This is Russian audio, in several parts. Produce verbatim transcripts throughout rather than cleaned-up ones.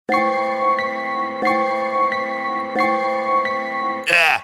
Э.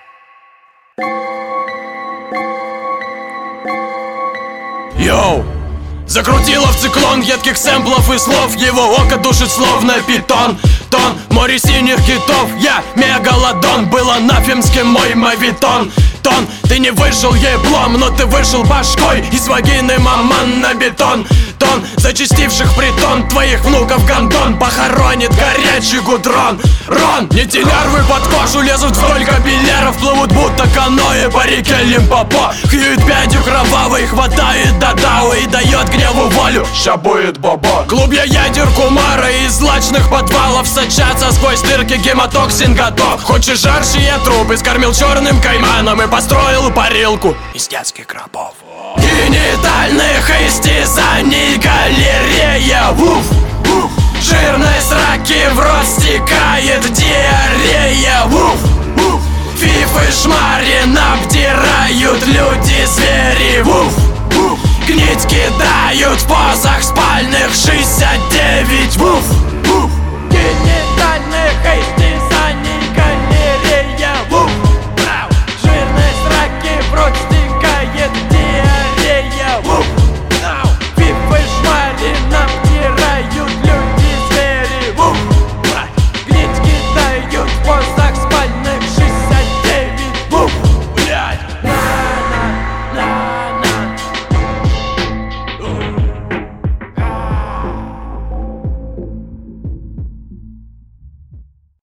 Йоу! Закрутило в циклон едких сэмплов и слов. Его око душит словно питон. Тон, море синих китов. Я мегалодон, было нафимским мой мавитон. Тон, ты не вышел еблом, но ты вышел башкой из вагины маман на бетон. Тон, зачастивших притон твоих внуков гондон похоронит горячий гудрон. Рон, не те лярвы под кожу лезут вдоль капилляров, плывут будто каноэ по реке Лимпопо. Хьюит пятью кровавой, хватает до дау и дает гневу волю. Ща будет баба. Клубья ядер кумара из злачных подвалов сочатся сквозь дырки, гемотоксин готов. Хочешь жарче, я труп искормил черным кайманом и построил парилку из детских гробов. Генитальных истязаний галерея. Вуф, вуф. Жирность раки в рот стекает диарея. Вуф, вуф. Фифы шмарин обдирают люди-звери. Вуф, вуф. Гнить кидают в позах спальных шестьдесят девять.